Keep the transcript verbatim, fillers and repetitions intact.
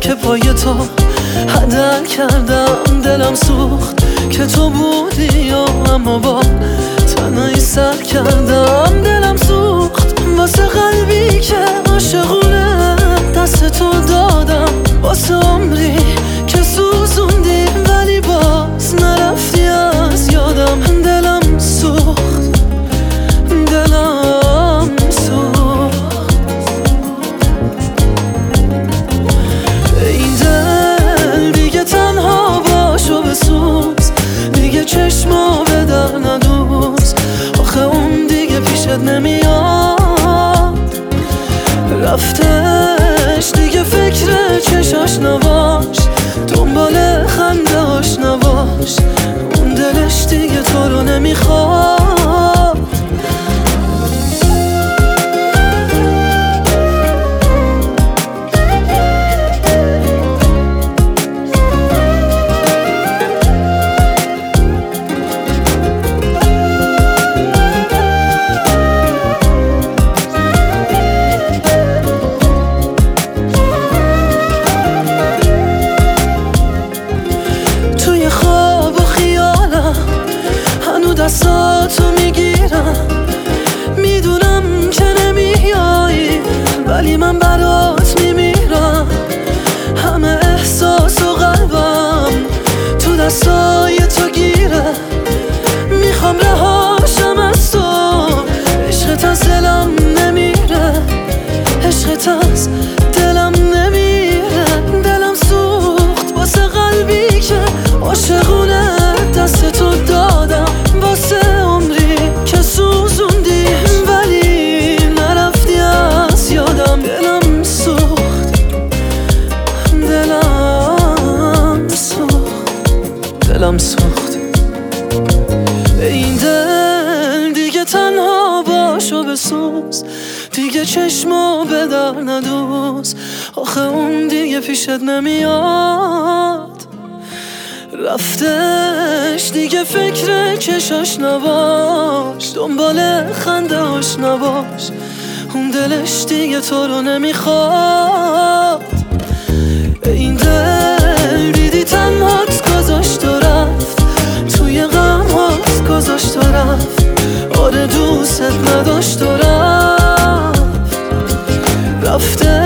که پای تو هدر کردم. دلم سوخت که تو بودی و اما با تنهایی سر کردم. دلم سوخت واسه قلبی که عاشقونه دست تو دادم. واسه عمری که سوزوندی ولی باز نرفتی از یادم. دلم سوخت دلم سوخت این دل دیگه تنها باشو بسوز، دیگه چشمو به در ندوز. آخه اون دیگه پیشت نمیاد، رفتش دیگه فکر چشاش نباش، دنبال خنده هاش نباش. اون دلش دیگه تو رو نمیخواد. دستاتو میگیرم، میدونم که نمیایی ولی من برات میمیرم. همه احساس و قلبم تو دستای تو گیره، میخوام رهاشم از تو. عشقت از دلم نمیره، عشقت از دلم نمیره. دلم سوخت واسه قلبی که عاشقونه دست تو دادم. واسه عمری که سوزوندی ولی نرفتی از یادم. دلم سوخت دلم سوخت دلم سوخت این دل دیگه تنها باشو بسوز، دیگه چشمو به در ندوز. آخه اون دیگه پیشت نمیاد، رفتش دیگه فکر چشاش نباش، دنبال خنده هاش نباش. اون دلش دیگه تو رو نمیخواد. این دل دیدی تنهات گذاشت و رفت، توی غمات گذاشت و رفت. آره دوست نداشت و رفت، رفته